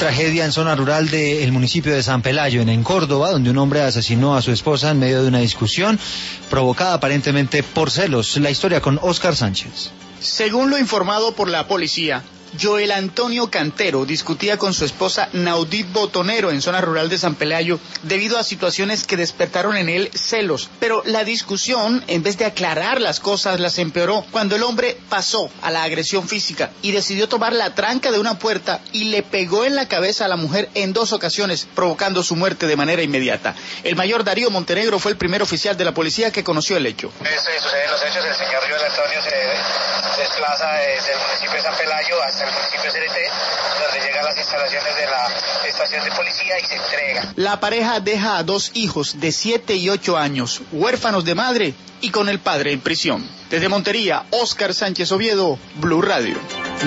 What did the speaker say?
Tragedia en zona rural del municipio de San Pelayo, en Córdoba, donde un hombre asesinó a su esposa en medio de una discusión provocada aparentemente por celos. La historia con Oscar Sánchez. Según lo informado por la policía, Joel Antonio Cantero discutía con su esposa Naudit Botonero en zona rural de San Pelayo debido a situaciones que despertaron en él celos. Pero la discusión, en vez de aclarar las cosas, las empeoró cuando el hombre pasó a la agresión física y decidió tomar la tranca de una puerta y le pegó en la cabeza a la mujer en 2 ocasiones, provocando su muerte de manera inmediata. El mayor Darío Montenegro fue el primer oficial de la policía que conoció el hecho. Suceden los hechos, el señor Joel Antonio se desplaza desde el municipio de San Pelayo hasta el municipio de Cereté, donde llega a las instalaciones de la estación de policía y se entrega. La pareja deja a 2 hijos de 7 y 8 años, huérfanos de madre y con el padre en prisión. Desde Montería, Oscar Sánchez Oviedo, Blue Radio.